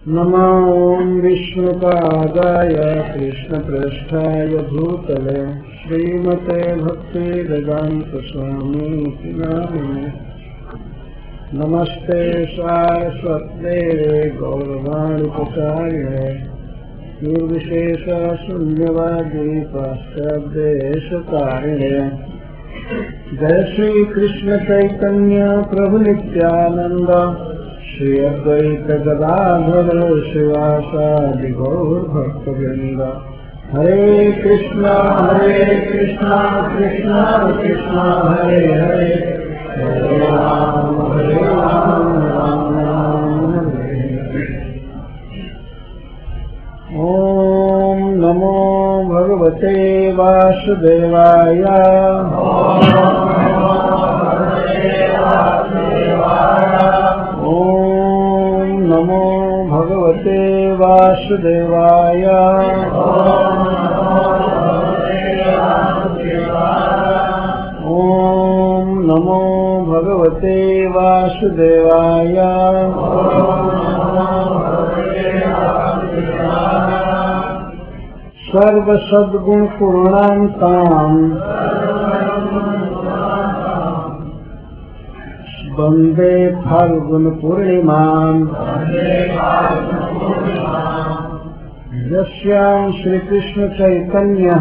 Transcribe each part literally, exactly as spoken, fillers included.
नमो विष्णुपादाय कृष्णप्रेष्ठाय भूतले श्रीमते भक्तिवेदान्तस्वामीति नामिने। नमस्ते सारस्वते गौरवाणी प्रचारिणे निर्विशेष शून्यवादी पाश्चादेशकारिणे। जय श्री कृष्ण चैतन्य प्रभु नित्यानंद श्री अद्वैत गदाधर शिवासादि गौर भक्तवृंद। हरे कृष्णा हरे कृष्णा कृष्णा कृष्णा हरे हरे, हरे राम हरे राम राम राम हरे हरे। ओम नमो भगवते वासुदेवाय। ओम नमो भगवते वासुदेवाय। ओम नमो भगवते वासुदेवाय। सर्व सद्गुण पूर्णान्ताम् वन्दे फाल्गुन पूर्णिमाम्। यस्यां श्रीकृष्ण चैतन्यः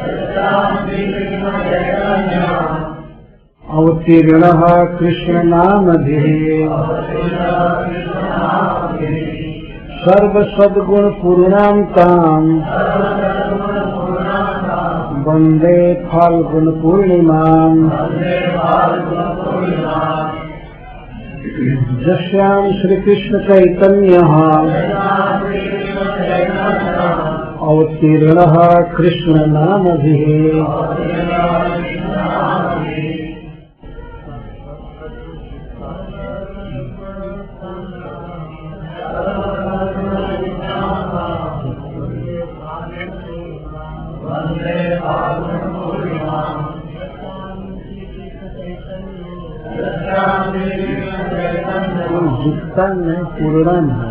अवतीर्णः कृष्णनामभिः सर्व सद्गुण पूर्णान्ताम् वन्दे फाल्गुन पूर्णिमाम्। यस्यां श्रीकृष्ण चैतन्यः अवतीर्णः कृष्णनामभिः जितना में पूर्णम है।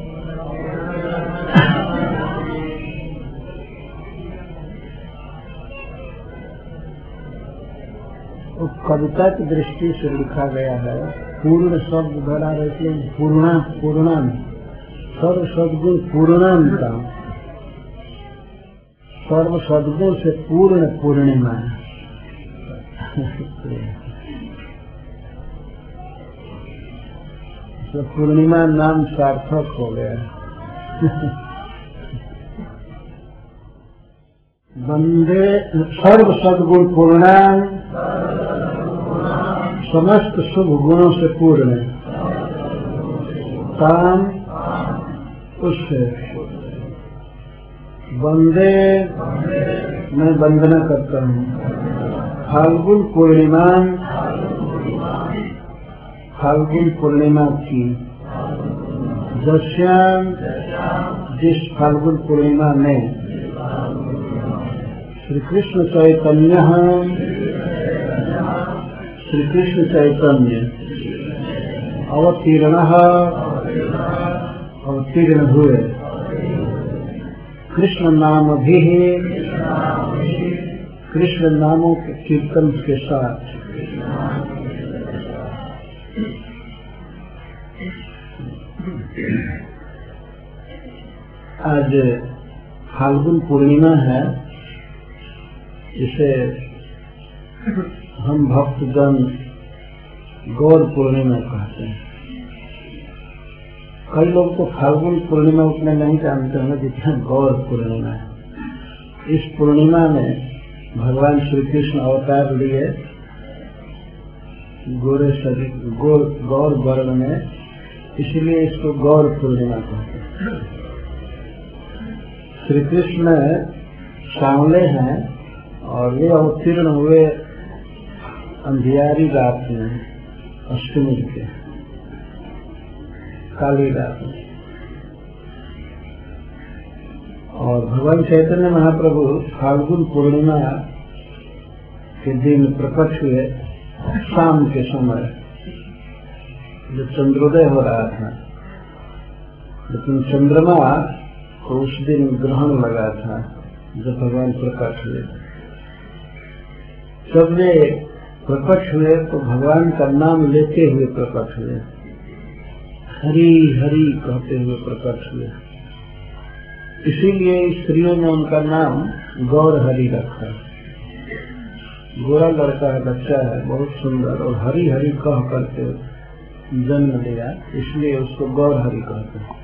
वो कविता की दृष्टि से लिखा गया है। पूर्ण शब्द भरा रहते हैं पूर्णा पूर्णम सर्व सद्गुण पूर्णम का सर्व सद्गुण से पूर्ण पूर्णिमा। तो पूर्णिमा नाम सार्थक हो गया। वंदे सर्व सद्गुण पूर्णाम, समस्त शुभ गुणों से पूर्ण काम उससे वंदे मैं वंदना करता हूँ। फाल्गुन पूर्णिमा फाल्गुन पूर्णिमा की जश्याम जिस फाल्गुन पूर्णिमा में श्री कृष्ण चैतन्य श्री कृष्ण चैतन्य अवतीर्ण अवतीर्ण हुए कृष्ण नाम भी कृष्ण नामों के कीर्तन के साथ आज फाल्गुन पूर्णिमा है। इसे हम भक्तजन गौर पूर्णिमा कहते हैं। कई लोग तो फाल्गुन पूर्णिमा उतना नहीं जानते हैं जितना गौर पूर्णिमा है। इस पूर्णिमा में भगवान श्री कृष्ण अवतार लिए गोरे शरीर गौर गौर वर्ण में, इसलिए इसको गौर पूर्णिमा कहते हैं। श्री कृष्ण सांवले हैं और वे अवतीर्ण हुए अंधियारी रात में, अष्टमी के काली रात में। और भगवान चैतन्य महाप्रभु फाल्गुन पूर्णिमा के दिन प्रकट हुए शाम के समय, जब चंद्रोदय हो रहा था। लेकिन चंद्रमा को उस दिन ग्रहण लगा था जब भगवान प्रकट हुए। जब वे प्रकट हुए तो भगवान का नाम लेते हुए प्रकट हुए, हरि हरि कहते हुए प्रकट हुए। इसीलिए स्त्रियों ने उनका नाम गौर हरि रखा। गोरा लड़का है, बच्चा है, बहुत सुंदर, और हरि हरि कह करके जन्म लिया, इसलिए उसको गौर हरि कहते हैं।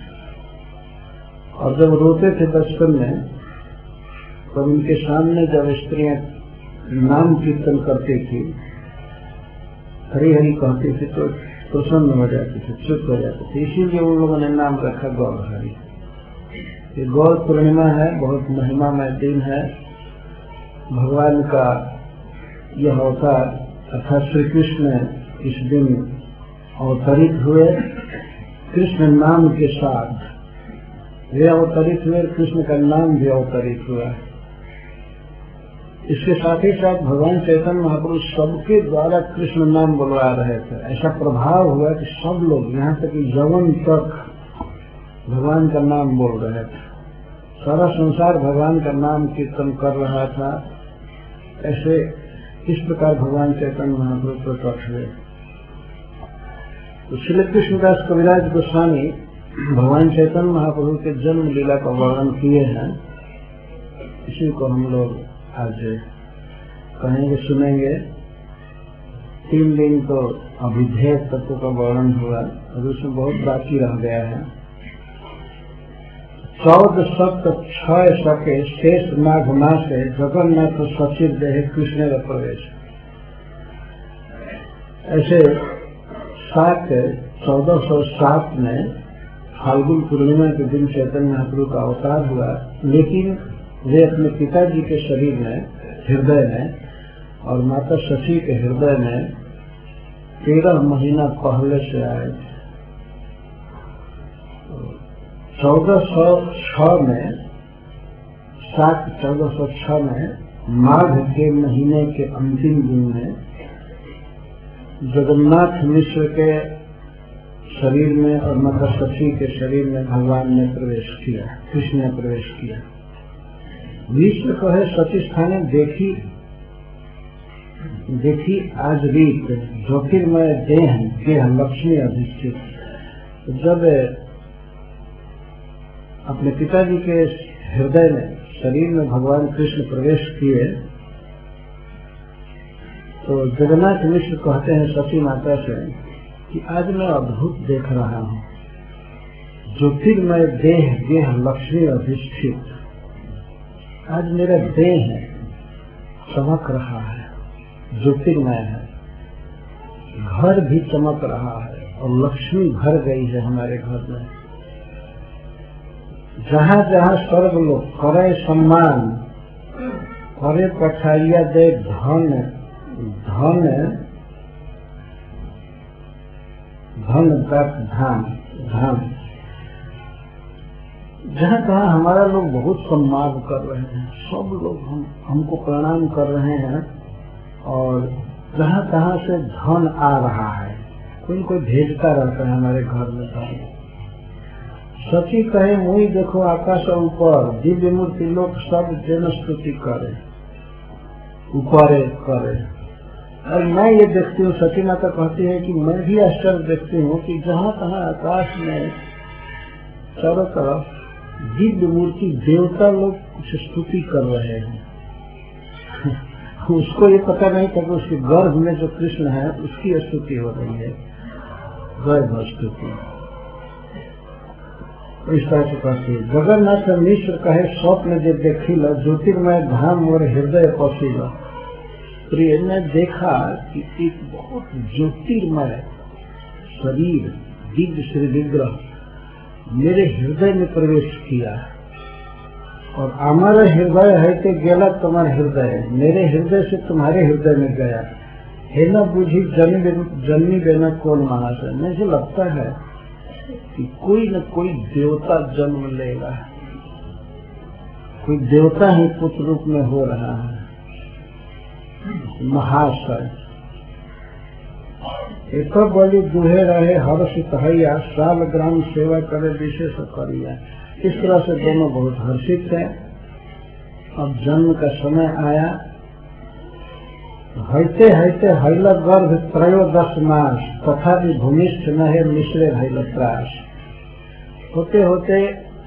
और जब रोते थे बचपन में, तब उनके सामने जब स्त्रियां नाम कीर्तन करती थी, हरि हरि कहती थी, तो प्रसन्न हो जाते थे, चुप हो जाते थे। इसीलिए उन लोगों ने नाम रखा गौर हरि। ये गौर पूर्णिमा है, बहुत महिमामय दिन है। भगवान का यह अवतार अर्थात श्री कृष्ण इस दिन अवतरित हुए कृष्ण नाम के साथ। वे अवतरित हुए, कृष्ण का नाम भी अवतरित हुआ। इसके साथ ही साथ भगवान चैतन्य महाप्रभु सबके द्वारा कृष्ण नाम बुलवा रहे थे। ऐसा प्रभाव हुआ कि सब लोग, यहाँ तक कि यवन तक भगवान का नाम बोल रहे थे। सारा संसार भगवान का नाम कीर्तन कर रहा था। ऐसे इस प्रकार भगवान चैतन्य महाप्रभु प्रकट हुए। तो श्री कृष्णदास कविराज गोस्वामी भगवान चैतन्य महाप्रभु के जन्म लीला का वर्णन किए हैं। इसी को हम लोग आज कहेंगे, सुनेंगे। तीन दिन तो अभिधेय तत्व का वर्णन हुआ और उसमें बहुत बाकी रह गया है। चौदह सप्त छह सके शेष माघ मासे जगन्नाथ सचिव देह कृष्ण का प्रवेश। ऐसे सात चौदह सौ सात में फाल्गुन पूर्णिमा के दिन चैतन्य महाप्रभु का अवतार हुआ, लेकिन वे अपने पिताजी के शरीर में, हृदय में और माता शशि के हृदय में तेरह महीना पहले से आए थे। चौदह सौ छह में सात चौदह सौ छह में माघ के महीने के अंतिम दिन में जगन्नाथ मिश्र के शरीर में और माता शशि के शरीर में भगवान ने प्रवेश किया, कृष्ण ने प्रवेश किया। मिश्र कहे सती स्थाने देखी देखी आज रीत ज्योतिर्मय देह देह लक्ष्मी अधिष्ठित। जब अपने पिताजी के हृदय में, शरीर में भगवान कृष्ण प्रवेश किए तो जगन्नाथ मिश्र कहते हैं सती माता से कि आज मैं अद्भुत देख रहा हूँ, ज्योतिर्मय देह देह लक्ष्मी अधिष्ठित। आज मेरा देह है चमक रहा है, ज्योतिर्मय है, घर भी चमक रहा है और लक्ष्मी भर गई है हमारे घर में। जहाँ जहाँ सर्व लोग करे सम्मान, करे पठारिया दे धन धन धन तक धाम धाम, जहाँ तहाँ हमारा लोग बहुत सम्मान कर रहे हैं, सब लोग हम हमको प्रणाम कर रहे हैं और जहाँ तहाँ से धन आ रहा है, कोई कोई भेजता रहता है हमारे घर में धन। सची कहे मुई देखो आकाश ऊपर दिव्य मूर्ति लोग सब जन स्तुति करे, ऊपर करे। और मैं ये देखती हूँ, सची माता कहती है कि मैं भी आश्चर्य देखती हूँ कि जहाँ तहाँ आकाश में चारों तरफ दिव्य मूर्ति देवता लोग कुछ स्तुति कर रहे हैं। उसको ये पता नहीं था कि उसके गर्भ में जो कृष्ण है उसकी स्तुति हो रही है, गर्भ स्तुति। इस तरह से कहती है जगन्नाथ मिश्र कहे स्वप्न जे देखी ल ज्योतिर्मय धाम मोर हृदय पसील। प्रिय ने देखा कि एक बहुत ज्योतिर्मय शरीर दिव्य श्री विग्रह मेरे हृदय में प्रवेश किया और हमारा हृदय है तो गेला तुम्हारे हृदय, मेरे हृदय से तुम्हारे हृदय में गया है न बुझी जन्मी बेना कौन महाशय। मुझे लगता है कि कोई न कोई देवता जन्म लेगा, कोई देवता ही पुत्र रूप में हो रहा है महाशय। एक बलि दुहे रहे हर्ष तहैया, साल ग्राम सेवा करे विशेष करिया। इस तरह से दोनों बहुत हर्षित थे। अब जन्म का समय आया, हईते हईते हैल गर्भ त्रयोदश मास, तथा भी भूमिष्ठ नहे मिश्रे हैल त्रास। होते होते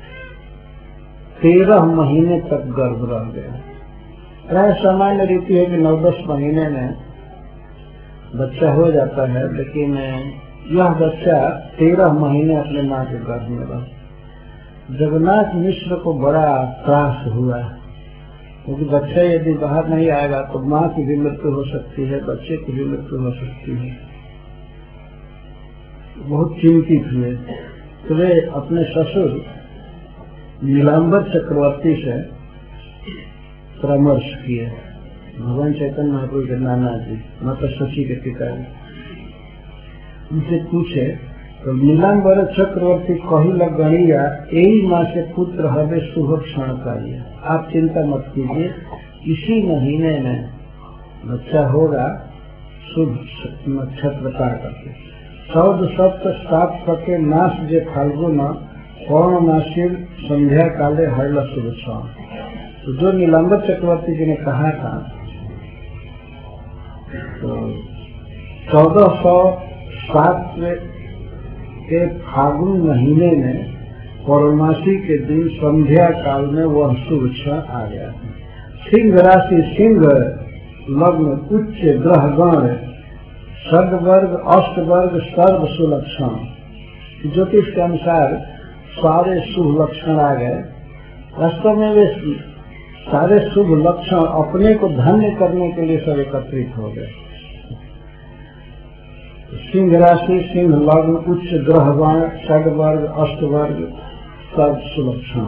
तेरह महीने तक गर्भ रह गया। प्राय सामान्य रीति है कि नौ दस महीने में बच्चा हो जाता है, लेकिन यह बच्चा तेरह महीने अपने माँ के गर्भ में रहा। जगन्नाथ मिश्र को बड़ा त्रास हुआ, क्योंकि बच्चा यदि बाहर नहीं आएगा तो माँ की भी मृत्यु हो सकती है, बच्चे की भी मृत्यु हो सकती है। बहुत चिंतित हुए तो वे अपने ससुर नीलांबर चक्रवर्ती से परामर्श किए। भगवान चैतन्य महाप्रभु के नाना जी, माता शची के पिताजी, उनसे पूछे तो नीलांबर चक्रवर्ती कही लग गणिया, यही माँ से पुत्र हवे शुभ क्षण पाइए। आप चिंता मत कीजिए, इसी महीने में बच्चा होगा शुभ नक्षत्र पा करके। चौदह सप्त सात सके मास जे फाल्गुन, पौर्ण मासिर संध्या काले हरला शुभ क्षण। तो जो नीलांबर चक्रवर्ती जी ने कहा था, तो चौदह सौ सात के फागुन महीने में पौर्णमासी के दिन संध्या काल में वह शुभ क्षण आ गया। सिंह राशि, सिंह लग्न, उच्च ग्रह गण, षड वर्ग, अष्ट वर्ग, सर्व सुलक्षण। ज्योतिष के अनुसार सारे शुभ लक्षण आ गए। वास्तव में वे सारे शुभ लक्षण अपने को धन्य करने के लिए सब एकत्रित हो गए। सिंह राशि, सिंह लग्न, उच्च ग्रह गण, षड वर्ग, अष्ट वर्ग, सर्व सुलक्षण।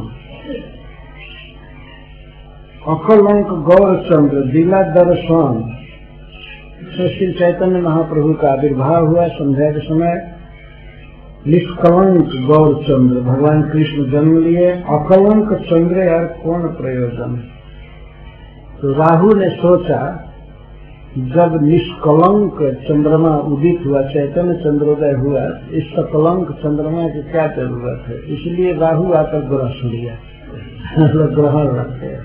अकलंक गौरचंद्र दिला दर्शन से श्री चैतन्य महाप्रभु का आविर्भाव हुआ। संध्या के समय निष्कलंक गौरचंद्र भगवान कृष्ण जन्म लिए। अकलंक चंद्र यार कौन प्रयोजन। तो राहु ने सोचा, जब निष्कलंक चंद्रमा उदित हुआ, चैतन्य चंद्रोदय हुआ, इस सकलंक चंद्रमा की क्या जरूरत है, इसलिए राहु आकर ग्रह लिया, ग्रहण रख गया।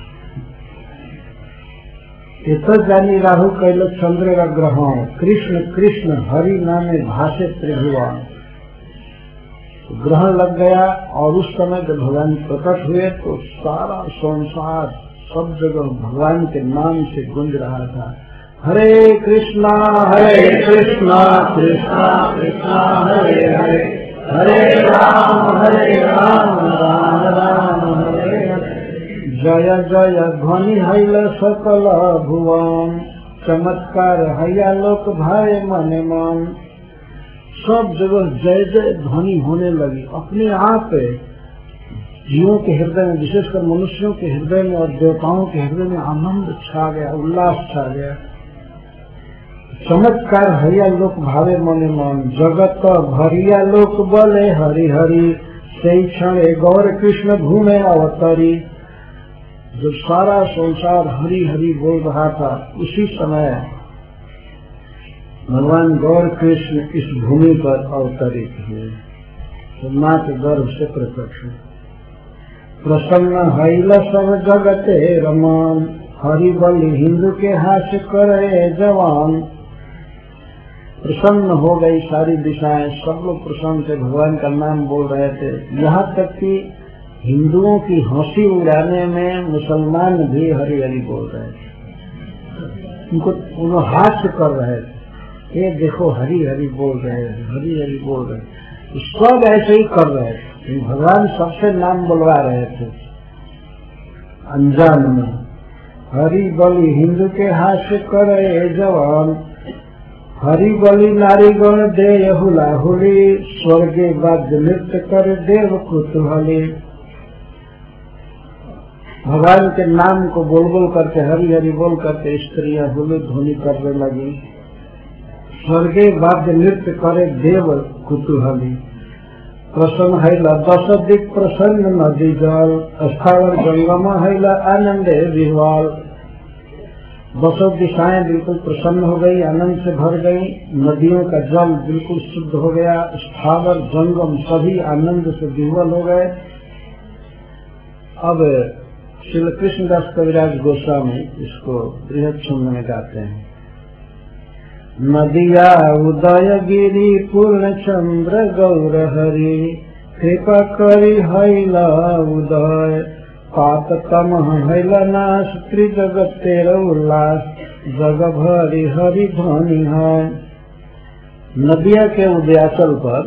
इत जानी राहु कैल चंद्र का ग्रहण, कृष्ण कृष्ण हरि नामे भाषे त्रिभुवन। ग्रहण लग गया और उस समय जब भगवान प्रकट हुए तो सारा संसार सब जगह भगवान के नाम से गूंज रहा था। हरे कृष्णा हरे कृष्णा कृष्णा कृष्णा हरे हरे, हरे राम हरे राम राम राम हरे हरे। जय जय ध्वनि हैल सकल भुवन, चमत्कार हैया लोक भाए मन मन। सब जगह जय जय ध्वनि होने लगी अपने आप। जीवों के हृदय में, विशेषकर मनुष्यों के हृदय में और देवताओं के हृदय में आनंद छा गया, उल्लास छा गया। चमत्कार हरिया लोक भावे मने मन, जगत भरिया लोक बोले हरि हरि। सही क्षण गौर कृष्ण घूमे अवतरी। जब सारा संसार हरि हरि बोल रहा था, उसी समय भगवान गौर कृष्ण इस भूमि पर अवतरित हुए, तो माँ के गर्भ से प्रकट हुए। प्रसन्न हैल सब जगते रमान, हरि बलि हिंदू के हाथ करे जवान। प्रसन्न हो गई सारी दिशाएं, सब लोग प्रसन्न थे, भगवान का नाम बोल रहे थे। यहाँ तक कि हिंदुओं की हंसी उड़ाने में मुसलमान भी हरि हरि बोल रहे थे। उनको उन्होंने हास्य कर रहे थे, ये देखो हरि हरि बोल रहे हैं, हरि हरि बोल रहे हैं। तो सब ऐसे ही कर रहे थे, भगवान सबसे नाम बुलवा रहे थे अनजान में। हरि बलि हिंदू के हाथ से करे जवान, हरि बलि नारीगण दे हुला हुली। स्वर्गे वाद्य नृत्य कर देव कुतूहली। भगवान के नाम को बोल बोल करके, हरि हरि बोल करके स्त्रियां हुली ध्वनि करने लगी। स्वर्गे वाद्य नृत्य करे देव कुतूहली। प्रसन्न हैला दस दिक प्रसन्न नदी जल, स्थावर गंगम हैला आनंदे विह्वल। दसों दिशाएं बिल्कुल प्रसन्न हो गई, आनंद से भर गई, नदियों का जल बिल्कुल शुद्ध हो गया, स्थावर जंगम सभी आनंद से विह्वल हो गए। अब श्री कृष्णदास कविराज गोस्वामी इसको बृहद छंद में गाते हैं। नदिया उदय गिरी पूर्ण चंद्र गौर हरि, कृपा करी हैला उदय, पाप तम हैला नाश, त्रिजगत तेरा उल्लास, जग भरी हरि ध्वनि है। नदिया के उदयाचल पर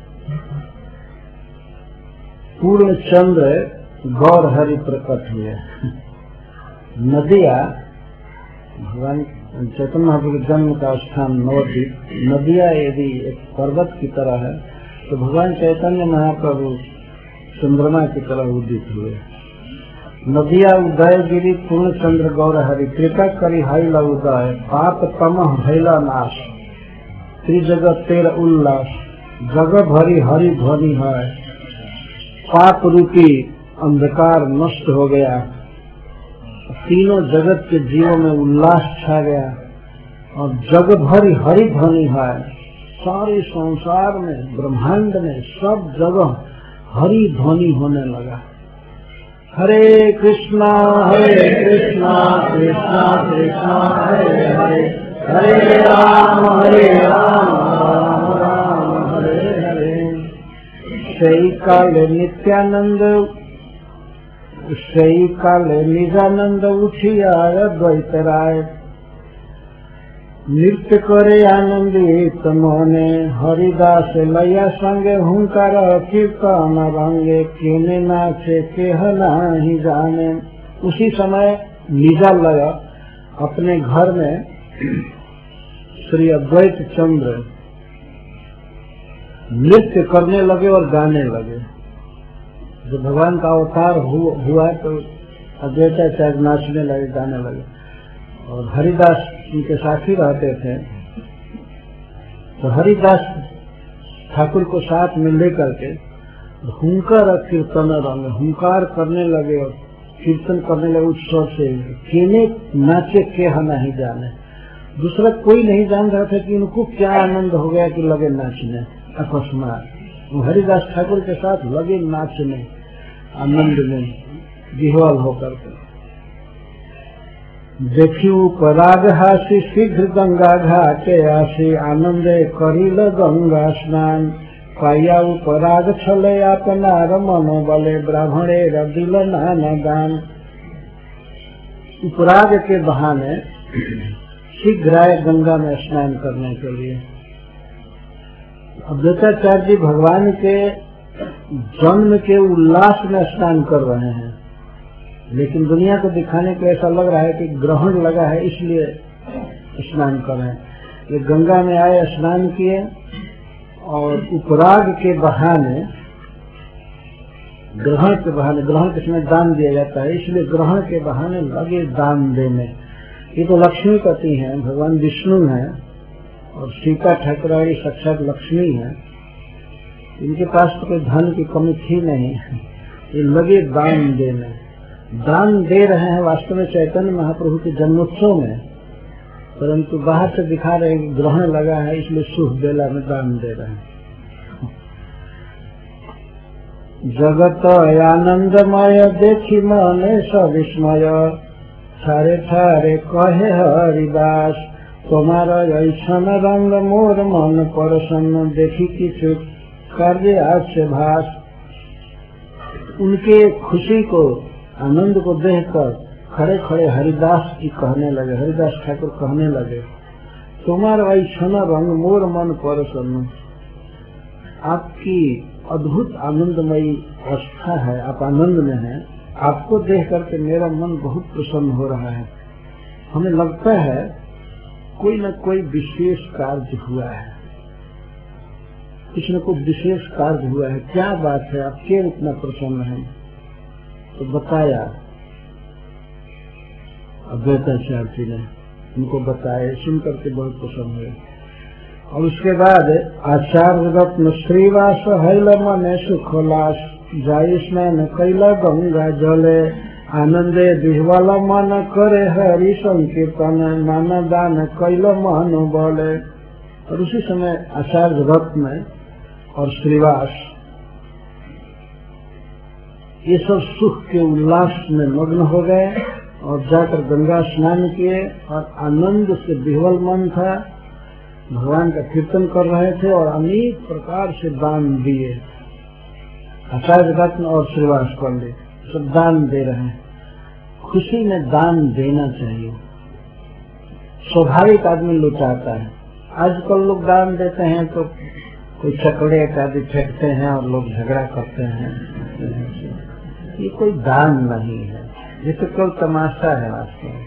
पूर्ण चंद्र गौर हरि प्रकट हुए। नदिया भगवान चैतन्य महाप्रभु के जन्म का स्थान नवद्वीप, नदिया यदि एक पर्वत की तरह है तो भगवान चैतन्य महाप्रभु चंद्रमा की तरह उदित हुए। नदिया उदय गिरी पूर्ण चंद्र गौर हरि, कृपा करी हैला उदय, पाप तमह भैला नाश, त्रिजगत तेरा उल्लास, जग भरी हरि ध्वनि है। पाप रूपी अंधकार नष्ट हो गया, तीनों जगत के जीवों में उल्लास छा गया और जग भरी हरि ध्वनि है। सारे संसार में, ब्रह्मांड में, सब जगह हरि ध्वनि होने लगा। हरे कृष्णा हरे कृष्णा कृष्णा कृष्णा हरे हरे, हरे राम हरे राम राम राम हरे हरे। सही काले नित्यानंद, सही काले निजानंद उठिया द्वैत राय, नृत्य करे आनंदित मोने, हरिदास लैया संगे हुंकार कीर्तन रंगे, केने नाचे केह नहीं जाने। उसी समय निजा लय अपने घर में श्री अद्वैत चंद्र नृत्य करने लगे और गाने लगे। जब भगवान का अवतार हु, हुआ तो अद्वैताचार्य नाचने लगे, गाने लगे। और हरिदास उनके साथी रहते थे, तो हरिदास ठाकुर को साथ में लेकर के हुंकार कीर्तन रंग, हुंकार करने लगे और कीर्तन करने लगे उत्सव से। केने नाचे के नहीं जाने, दूसरा कोई नहीं जान रहा था कि उनको क्या आनंद हो गया कि लगे नाचने। अकस्मात हरिदास ठाकुर के साथ लगे नाचने, आनंद में विह्वल होकर के। देखियो पराग हासी शीघ्र गंगा घाटे आसी, आनंदे करिल गंगा स्नान, पाया पराग छले अपनार मनो बले, ब्राह्मणे दिल नाना दान। उपराग के बहाने शीघ्र आए गंगा में स्नान करने के लिए। अद्वैताचार्य जी भगवान के जन्म के उल्लास में स्नान कर रहे हैं, लेकिन दुनिया को दिखाने को ऐसा लग रहा है कि ग्रहण लगा है इसलिए स्नान कर रहे हैं। ये गंगा में आए, स्नान किए और उपराग के बहाने, ग्रहण के बहाने, ग्रहण के समय दान दिया जाता है, इसलिए ग्रहण के बहाने लगे दान देने। ये तो लक्ष्मी पति हैं, भगवान विष्णु हैं और सीता ठाकुराणी साक्षात लक्ष्मी है। इनके पास तो कोई धन की कमी थी नहीं, ये लगे दान देने। दान दे रहे हैं वास्तव में चैतन्य महाप्रभु के जन्मोत्सव में, परंतु बाहर से दिखा रहे हैं कि ग्रहण लगा है इसलिए शुभ बेला में दान दे रहे हैं। जगत आनंदमय देखी मने सविस्मय, थारे थारे कहे हरिदास, तुम्हारा ऐसन रंग मोर मन प्रसन्न, देखी किछु कार्य आज से भास। उनके खुशी को, आनंद को देखकर खड़े खड़े हरिदास जी कहने लगे, हरिदास ठाकुर कहने लगे, तुम्हारा ऐसन रंग मोर मन प्रसन्न। आपकी अद्भुत आनंदमयी अवस्था है, आप आनंद में हैं, आपको देख करके मेरा मन बहुत प्रसन्न हो रहा है। हमें लगता है कोई न कोई विशेष कार्य हुआ है, कुछ न कुछ विशेष कार्य हुआ है। क्या बात है, आप क्यों इतना प्रसन्न हैं? तो बताया अद्वैताचार्य जी ने, उनको बताया, सुन करके बहुत प्रसन्न हुए। और उसके बाद आचार्य रत्न श्रीवास हैल मने सुखलास, जाय स्नान कैला गंगा जले, आनंदे विह्वल मन करे हरि संकीर्तन, नाना दान कैल मन बोले। और उसी समय आचार्य रत्न और श्रीवास ये सब सुख के उल्लास में मग्न हो गए और जाकर गंगा स्नान किए और आनंद से विह्वल मन था, भगवान का कीर्तन कर रहे थे और अनेक प्रकार से दान दिए। आचार्य रत्न और श्रीवास पंडित सब दान दे रहे हैं। खुशी में दान देना चाहिए। स्वाभाविक आदमी लुटाता है। आजकल लोग दान देते हैं तो कोई चकड़े आदि फेंकते हैं और लोग झगड़ा करते हैं। ये कोई दान नहीं है, ये तो केवल तमाशा है वास्तव में।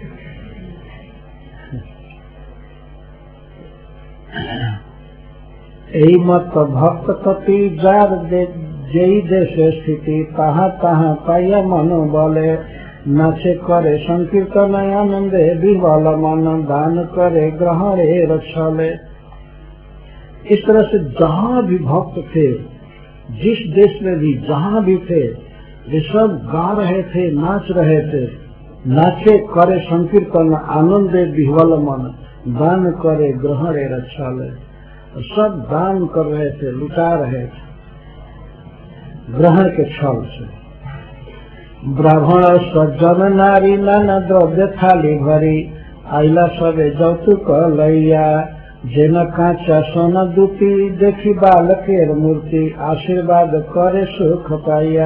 यही मत भक्त कपि जार दे जई देश स्थिति, तहाँ तहाँ पाया मनो बोले। नाचे करे संकीर्तन आनंदे विह्वल मन, दान करे ग्रहणे रक्षले। इस तरह से जहाँ भी भक्त थे, जिस देश में भी जहाँ भी थे, वे सब गा रहे थे, नाच रहे थे। नाचे करे संकीर्तन आनंदे विह्वल मन, दान करे ग्रहणे रक्षले। सब दान कर रहे थे, लुटा रहे थे ग्रहण के छल से। ब्राह्मण सज्जन नारी नाना द्रव्य थाली भरी, आइला सबे जौतुक लैया। जेन कांचा सोना दूती, देखी बालकेर मूर्ति, आशीर्वाद करे सुख पाइया।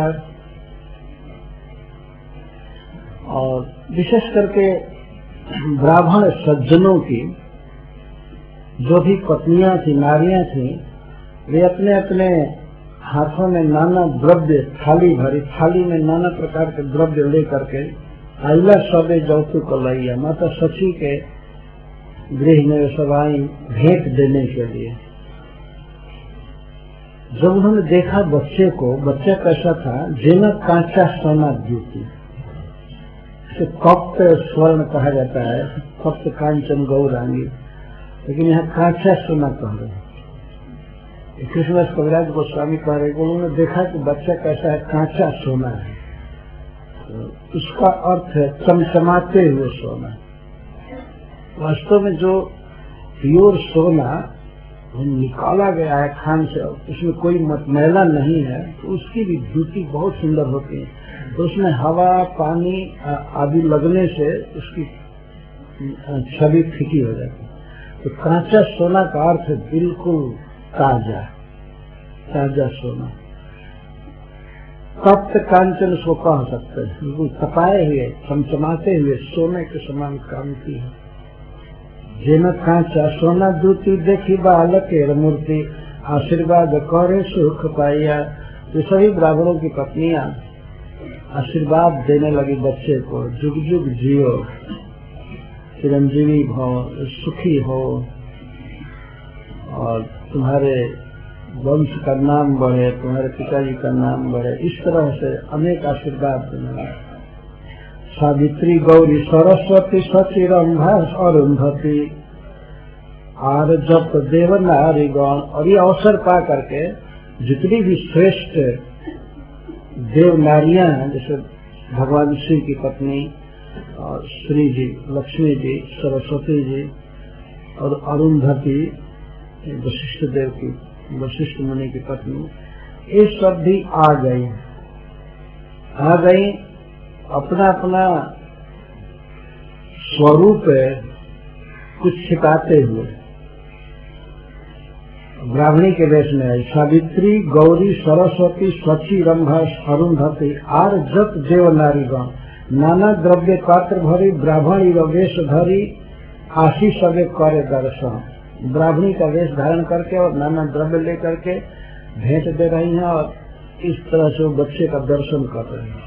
और विशेष करके ब्राह्मण सज्जनों की जो भी पत्नियां थी, नारियां थी, वे अपने अपने हाथों में नाना द्रव्य थाली भरी, थाली में नाना प्रकार के द्रव्य लेकर के आइला सबे जौतुक लैया, माता सची के गृह में सब आई भेंट देने के लिए। जब उन्होंने देखा बच्चे को, बच्चा कैसा था, जेना कांचा सोना द्यूति, इसे तप्त स्वर्ण कहा जाता है, तप्त कांचन गौरांगी, लेकिन यहाँ कांचा सोना कह रहे हैं। कृष्णदास कविराज गोस्वामी कह रहे, उन्होंने देखा कि बच्चा कैसा है, कांचा सोना है, तो उसका अर्थ है चमचमाते हुए सोना। वास्तव में जो प्योर सोना निकाला गया है खान से, उसमें कोई मैला नहीं है, तो उसकी भी द्युति बहुत सुंदर होती है। तो उसमें हवा पानी आदि लगने से उसकी छवि फीकी हो जाती है। तो कांचा सोना का अर्थ है बिल्कुल ताजा ताजा सोना। तप्त कांचन उसको कह सकते हैं, बिल्कुल तपाए हुए चमचमाते हुए सोने के समान कांति है। जेन कांचा सोना दूती, देखी बालकेर मूर्ति, आशीर्वाद करे सुख पाइया। तो सभी ब्राह्मणों की पत्नियां आशीर्वाद देने लगी बच्चे को, जुग जुग जियो, चिरंजीवी हो, सुखी हो और तुम्हारे वंश का नाम बढ़े, तुम्हारे पिताजी का नाम बढ़े। इस तरह से अनेक आशीर्वाद देने लगे। सावित्री गौरी सरस्वती सची रंभा अरुंधति, आर जप देव नारी गण। और ये अवसर पा करके जितनी भी श्रेष्ठ देव नारियां हैं, जैसे भगवान शिव की पत्नी और श्री जी, लक्ष्मी जी, सरस्वती जी और अरुंधति वशिष्ठ देव की, वशिष्ठ मुनि की पत्नी, ये सब भी आ गई आ गई अपना अपना स्वरूप कुछ छिपाते हुए ब्राह्मणी के वेश में आई। सावित्री गौरी सरस्वती सची रंभा अरुंधति, आर जप देव नारीगण, नाना द्रव्य पात्र भरी, ब्राह्मणी व वेश धरी, आशीष सबे करे दर्शन। ब्राह्मणी का वेश धारण करके और नाना द्रव्य लेकर के भेंट दे रही हैं और इस तरह से वो बच्चे का दर्शन कर रहे हैं।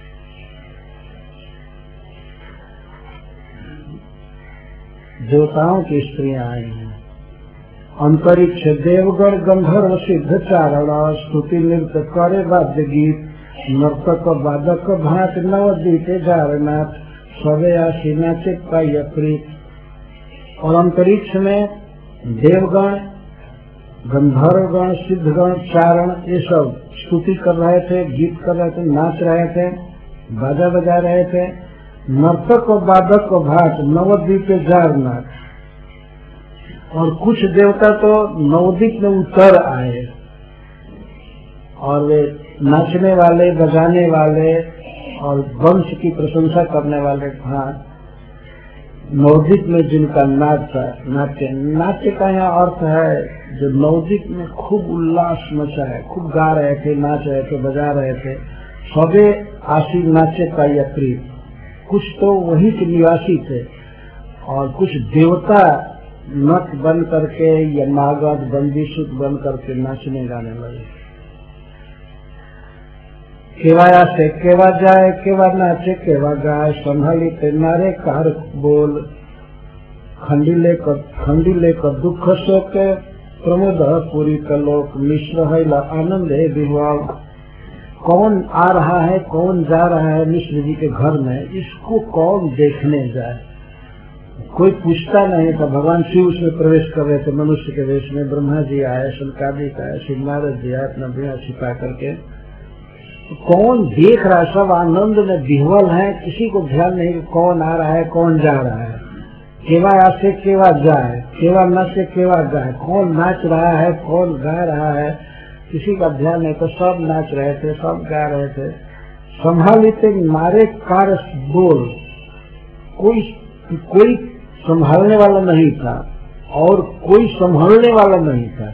देवताओं की स्त्रियां आई हैं। अंतरिक्ष देवगण गंधर्व सिद्ध चारण, स्तुति नृत्य करे वाद्य गीत, नर्तक वादक भाट नवदीप जारनाथ, सवे आशी नाचे पाय प्रीत। और अंतरिक्ष में देवगण, गंधर्वगण, सिद्धगण, चारण, ये सब स्तुति कर रहे थे, गीत कर रहे थे, नाच रहे थे। बाजा बजा रहे थे। नर्तक और बाधक को भाट नवद्वीप पे जार नाच, और कुछ देवता तो नवद्वीप में उतर आए और वे नाचने वाले, बजाने वाले और वंश की प्रशंसा करने वाले भाट नवद्वीप में जिनका नाच नाट्य नाट्य का यहाँ अर्थ है जो नवद्वीप में खूब उल्लास मचा है, खूब गा रहे थे, नाच रहे थे, बजा रहे थे, सबे आशी नाचे का यात्री। कुछ तो वहीं के निवासी थे और कुछ देवता नट बन करके या नागद बंदीशुत बन करके नाचने गाने लगे। केवाया से केवा जाए, केवा नाचे केवा गाय, संभाली ते नारे कार बोल, खंडी लेकर खंडी लेकर दुख शोके, प्रमोद पूरी कलोक, मिश्र है ला आनंद है विवाह। कौन आ रहा है, कौन जा रहा है मिश्र जी के घर में, इसको कौन देखने जाए। कोई पूछता नहीं था। भगवान शिव उसमें प्रवेश कर रहे थे मनुष्य के वेश में। ब्रह्मा जी आए, शंकादिक आए, शिव नारद जी आए अपना बिना छिपा करके। कौन देख रहा है, सब आनंद में विह्वल है, किसी को ध्यान नहीं कौन आ रहा है, कौन जा रहा है। केवा आसे केवा जाए, केवा न से केवा गाए, कौन नाच रहा है, कौन गा रहा है, किसी का ध्यान नहीं। तो सब नाच रहे थे, सब गा रहे थे। संभालिते मारे कार बोल, कोई कोई संभालने वाला नहीं था और कोई संभालने वाला नहीं था।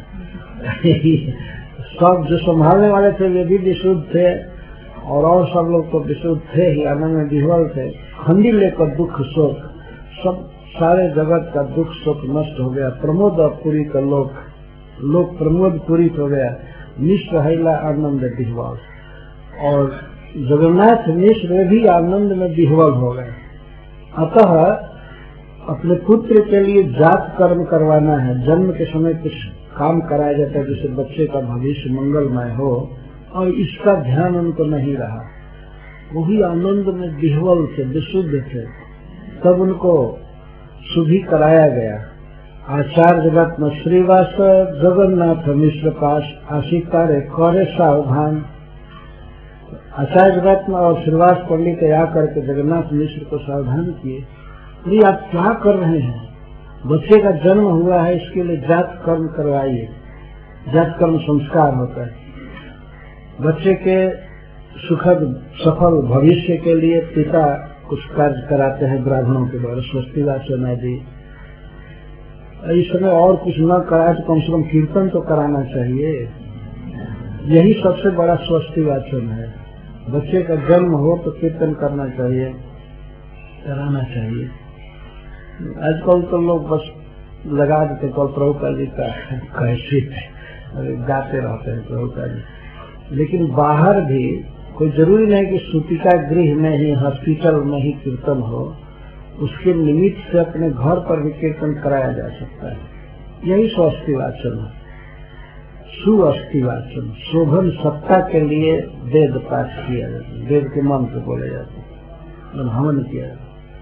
सब जो संभालने वाले थे वे भी विशुद्ध थे और और सब लोग तो विशुद्ध थे ही, आनंद में विह्वल थे। खंडी लेकर दुख शोक, सब सारे जगत का दुख शोक नष्ट हो गया। प्रमोद पुरी का लोक, लोक प्रमोद पूरित हो गया। मिश्र हैला आनंद विह्वल, और जगन्नाथ मिश्र भी आनंद में विह्वल हो गए। अतः अपने पुत्र के लिए जात कर्म करवाना है। जन्म के समय कुछ काम कराया जाता है जिससे बच्चे का भविष्य मंगलमय हो, और इसका ध्यान उनको नहीं रहा। वही आनंद में विह्वल थे, विशुद्ध थे, तब उनको शुद्धि कराया गया। आचार्य रत्न श्रीवास जगन्नाथ मिश्र पास आशिका रे करे सावधान। आचार्य रत्न और श्रीवास पंडित आकर के जगन्नाथ मिश्र को सावधान किए। अरे आप क्या कर रहे हैं, बच्चे का जन्म हुआ है, इसके लिए जात कर्म करवाइए। जात कर्म संस्कार होता है। बच्चे के सुखद सफल भविष्य के लिए पिता कुछ कार्य कराते हैं ब्राह्मणों के द्वारा, स्वस्ति वाचन आदि। इस समय और कुछ न कराए तो कम से कम कीर्तन तो कराना चाहिए। यही सबसे बड़ा स्वस्ति वाचन है। बच्चे का जन्म हो तो कीर्तन करना चाहिए, कराना चाहिए। आजकल तो लोग बस लगा देते कल प्रभुपाद जी का कैसे गाते रहते हैं प्रभुपाद जी। लेकिन बाहर भी कोई जरूरी नहीं कि सूतिका गृह में ही, हॉस्पिटल में ही कीर्तन हो। उसके निमित्त से अपने घर पर भी कीर्तन कराया जा सकता है। यही स्वस्ति वाचन है, सुअस्ति वाचन। शोभन सत्ता के लिए वेद पाठ किया जाता है, वेद के मंत्र बोले जाते हैं, हवन किया जाता है।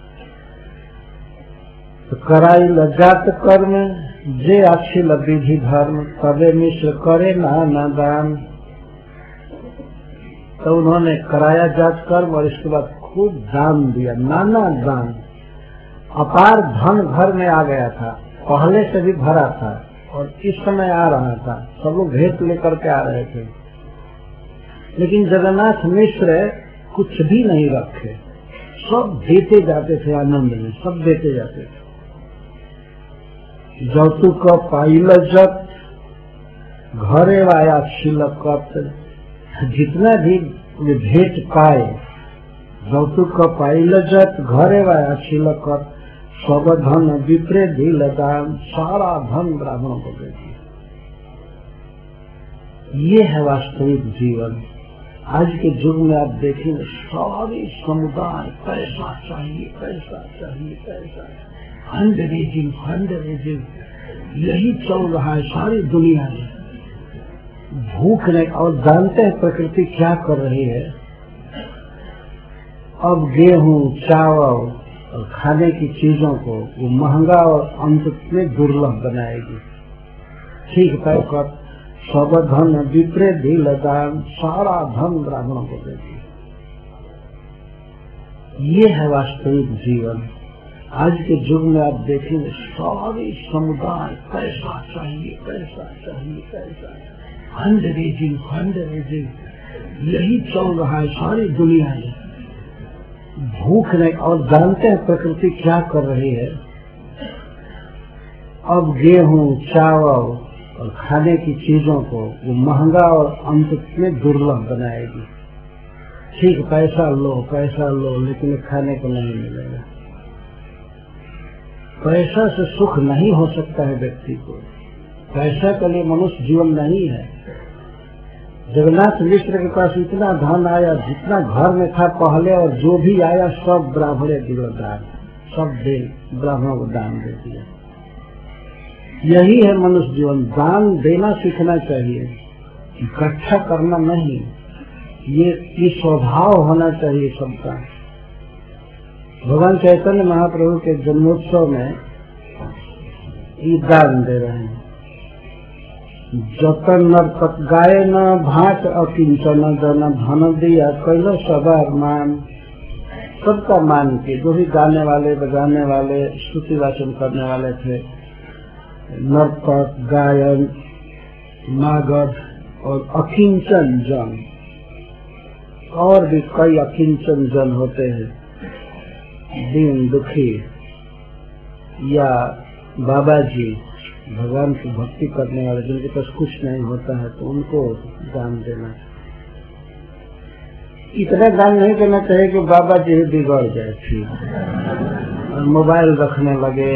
तो कराई जात कर्म जे अखिल विधि धर्म, तबे मिश्र करे नाना दान। तो उन्होंने कराया जात कर्म और इसके बाद खूब दान दिया, नाना दान। अपार धन घर में आ गया था, पहले से भी भरा था और इस समय आ रहा था। सब लोग भेंट लेकर के आ रहे थे, लेकिन जगन्नाथ मिश्र कुछ भी नहीं रखे, सब देते जाते थे आनंद में, सब देते जाते थे। जौतुक पाइल जत घरे वाया छिलकत, जितना भी भेंट पाए, जौतुक पाइल जत घरे वाया छिलकत, सब धन विप्रे दिल दान, सारा धन ब्राह्मणों को दे दिया। ये है वास्तविक जीवन। आज के युग में आप देखेंगे सारे समुदाय पैसा चाहिए, पैसा चाहिए, पैसा, फंड रेजिंग, फंड रेजिंग, यही चल रहा है सारी दुनिया में। भूख नहीं, और जानते हैं प्रकृति क्या कर रही है। अब गेहूं, चावल और खाने की चीजों को वो महंगा और अंत में दुर्लभ बनाएगी। ठीक तय कर, सब धन विप्रे दिल दान, सारा धन ब्राह्मणों को दे दिया। ये है वास्तविक जीवन। आज के युग में आप देखेंगे सारे समुदाय पैसा चाहिए, पैसा चाहिए, पैसा, फंड रेजिंग, फंड रेजिंग, यही चल रहा है सारी दुनिया में। भूख नहीं, और जानते हैं प्रकृति क्या कर रही है? अब गेहूं, चावल और खाने की चीजों को वो महंगा और अंत में दुर्लभ बनाएगी। ठीक, पैसा लो, पैसा लो, लेकिन खाने को नहीं मिलेगा। पैसा से सुख नहीं हो सकता है व्यक्ति को। पैसा के लिए मनुष्य जीवन नहीं है। जगन्नाथ मिश्र के पास इतना धन आया, जितना घर में था पहले, और जो भी आया सब ब्राह्मणे दिया दान, सब दे ब्राह्मणों को दान दे दिया। यही है मनुष्य जीवन। दान देना सीखना चाहिए, इकट्ठा करना नहीं। ये ये स्वभाव होना चाहिए सबका। भगवान चैतन्य महाप्रभु के जन्मोत्सव में ये दान दे रहे हैं। जतन नर्तक गाय न भाट अकिंचन जन धन दिया कैलो सवार मान। सबका मान के, जो भी गाने वाले, बजाने वाले, स्तुति वाचन करने वाले थे, नर्तक, गायन, मागध और अकिंचन जन, और भी कई अकिंचन जन होते हैं, दीन दुखी, या बाबा जी, भगवान की भक्ति करने वाले, जिनके पास कुछ नहीं होता है, तो उनको दान देना। इतना दान नहीं करना चाहिए कि बाबा जी बिगड़ जाए थी और मोबाइल रखने लगे।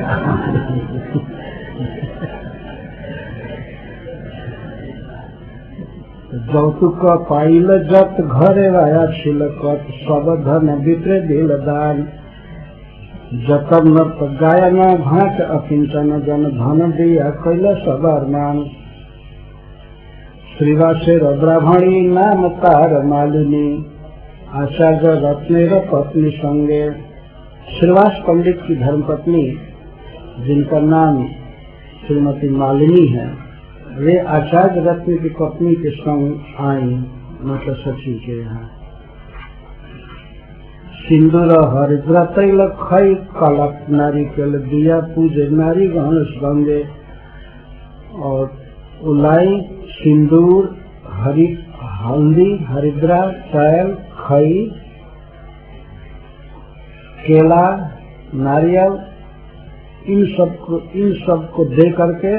যৌতুক পাইল যত ঘরে রায়া ছিল কত সব ধন বিপ্রে দিল দান। যতন নর্ত গায়ন ভাট অকিঞ্চন জন ধন দিয়া কৈল সবার মান। শ্রীবাসের ব্রাহ্মণী নাম তার মালিনী आचार्य रत्नेर पत्नी संगे। श्रीवास पंडित की धर्मपत्नी जिनका नाम श्रीमती मालिनी है, वे आचार्य रत्न की पत्नी के संग आई माता सची के यहाँ। सिंदूर हरिद्रा तैल खई कलक नारी केल दिया पूजे नारी गणेश गंगे। और उलाई सिंदूर, हरि हल्दी, हरिद्रा, तैल, खई, केला, नारियल, इन सब को इन सब को दे करके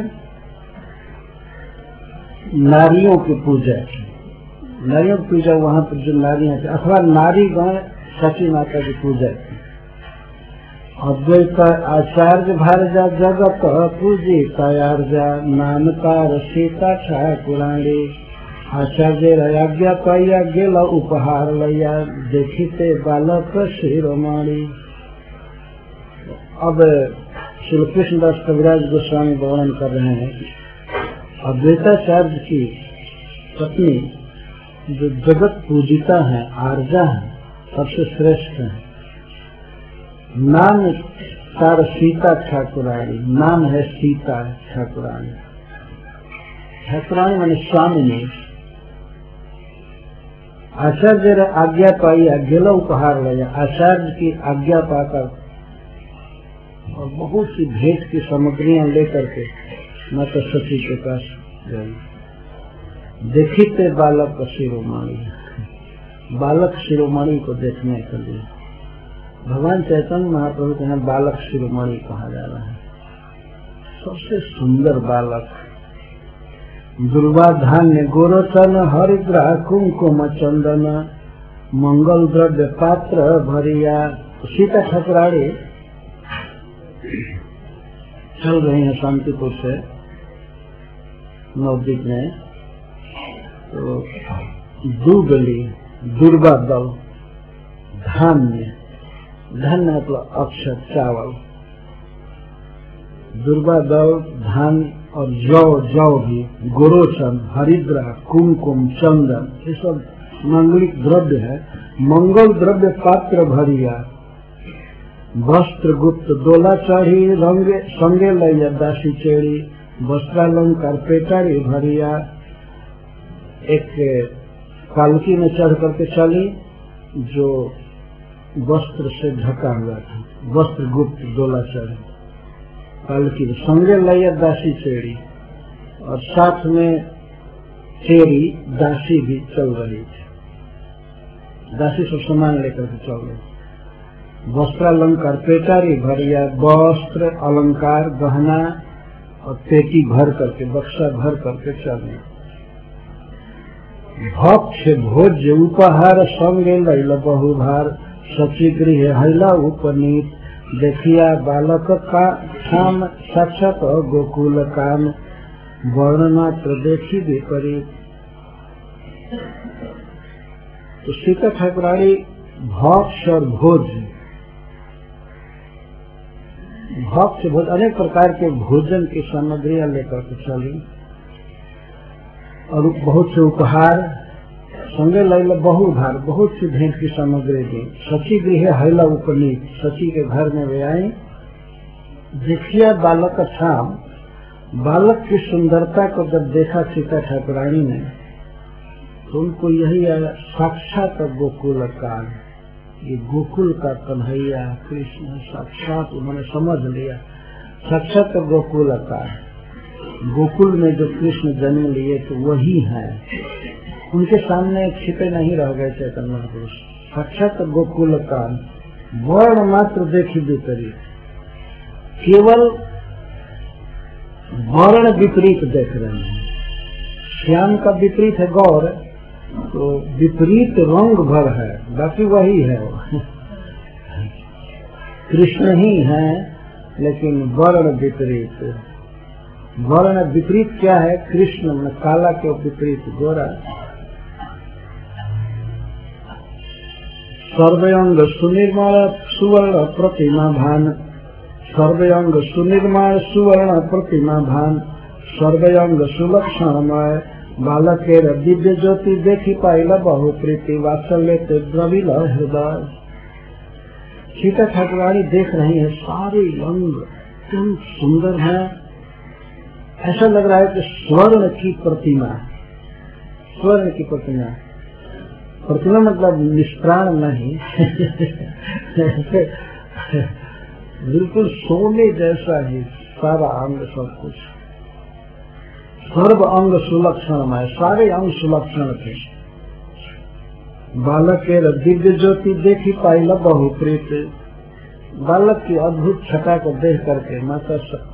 नारियों की पूजा की। नारियों की पूजा वहाँ पर जो नारियां थी, अथवा नारी गण सची माता की पूजा की। अद्वैत आचार्य भारजा जगत पूजी तयार्जा नाम तार सीता ठाकुराणी। आचार्य आज्ञा पाइया गेल उपहार लैया देखिते बालक शिरोमणि। अब श्री कृष्णदास कविराज गोस्वामी वर्णन कर रहे हैं अद्वैताचार्य की पत्नी जो जगत पूजिता है, आर्जा है, सबसे श्रेष्ठ है। नाम तार सीता ठाकुरानी, नाम है सीता ठाकुरानी। ठाकुरानी माने स्वामिनी। आचार्य आज्ञा पाई गेलो उपहार लिया। आचार्य की आज्ञा पाकर और बहुत सी भेंट की सामग्रियां लेकर के माता सती के पास गई। देखिते बालक शिरोमणि, बालक शिरोमणि को देखने के लिए भगवान चैतन्य महाप्रभु के यहाँ बालक शिरोमणि कहा जा रहा है। सबसे सुंदर बालक। दुर्वा धान्य गोरोचन हरिद्रा कुमकुम चंदन मंगल द्रव्य पात्र भरिया। सीता ठाकुरानी चल रही है शांतिपुर से नवद्वीप में, तो दूबली दुर्वा दल धान्य, धान्य मतलब अक्षर चावल, दुर्वा दल धान और जौ, जौ भी, गोरोचन, हरिद्रा, कुमकुम, चंदन, ये सब मंगलिक द्रव्य है। मंगल द्रव्य पात्र भरिया। वस्त्र गुप्त दोला चढ़ी रंगे संगे लैया दासी चेड़ी। वस्त्रालंकार पेटारी भरिया। एक पालकी में चढ़ करके चली जो वस्त्र से ढका हुआ था, वस्त्र गुप्त डोलाचल, पालकी संगे लैया दासी चेड़ी और साथ में चेड़ी दासी भी चल रही थी। दासी सब सामान लेकर के चल रही। वस्त्रालंकार पेटारी भरिया, वस्त्र अलंकार गहना और पेटी भर करके, बक्सा भर करके चल रही। भक्ष भोज उपहार संगे लैल बहुभार, सची गृह हैला उपनीत, देखिया बालक का खाम साक्षात गोकुल काम, वर्ण मात्र देखी विपरीत। तो सीता ठाकुरानी भक्ष और भोज, भक्ष भोज अनेक प्रकार के भोजन की सामग्रियां लेकर के चली और बहुत से उपहार संगे लैल बहुभार, बहुत सी भेंट की सामग्री दी। सची गृह हैला उपनीत, सची के घर में वे आई। देखिया बालक छाम, बालक की सुंदरता को जब देखा सीता ठाकुरानी ने तो उनको यही आया साक्षात गोकुल काल, ये गोकुल का कन्हैया कृष्ण साक्षात उन्होंने समझ लिया। साक्षात गोकुल काल, गोकुल में जो कृष्ण जन्म लिए तो वही है, उनके सामने छिपे नहीं रह गए चैतन्य महापुरुष। साक्षात गोकुल काल, वर्ण मात्र देखी विपरीत, केवल वर्ण विपरीत देख रहे हैं। श्याम का विपरीत है गौर, तो विपरीत रंग भर है, बाकी वही है वो कृष्ण ही है, लेकिन वर्ण विपरीत। वर्ण विपरीत क्या है? कृष्ण में काला के विपरीत गोरा। सर्वयंग सुनिर्मल सुवर्ण प्रतिमा भान, सर्वयंग सुनिर्मल सुवर्ण प्रतिमा भान, सर्वयंग सुलक्षणमय, बालकेर दिव्य ज्योति देखी पाइला बहु प्रीति, वात्सल्य ते द्रविल हृदय। सीता ठाकुरानी देख रही है, सारे अंग अत्यंत सुंदर है, ऐसा लग रहा है कि स्वर्ण की प्रतिमा, स्वर्ण की प्रतिमा। प्रतिमा मतलब निष्प्राण नहीं बिल्कुल सोने जैसा ही सारा अंग, सब कुछ सर्व अंग सुलक्षण है, सारे अंग सुलक्षण थे। बालक के दिव्य ज्योति देखी पाइला बहु प्रीत, बालक की अद्भुत छटा को देख करके माता